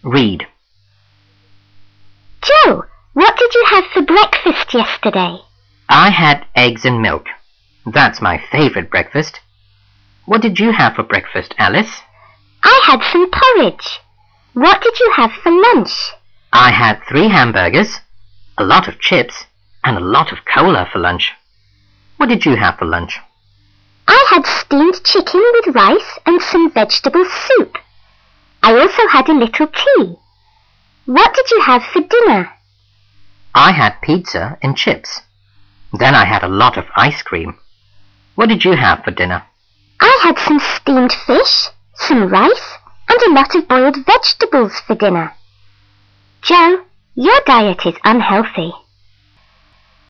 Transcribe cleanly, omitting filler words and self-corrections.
Read. Joe, what did you have for breakfast yesterday? I had eggs and milk. That's my favourite breakfast. What did you have for breakfast, Alice? I had some porridge. What did you have for lunch? I had 3 hamburgers, a lot of chips, and a lot of cola for lunch. What did you have for lunch? I had steamed chicken with rice and some vegetable soup. I also had a little tea. What did you have for dinner? I had pizza and chips. Then I had a lot of ice cream. What did you have for dinner? I had some steamed fish, some rice, and a lot of boiled vegetables for dinner. Joe, your diet is unhealthy.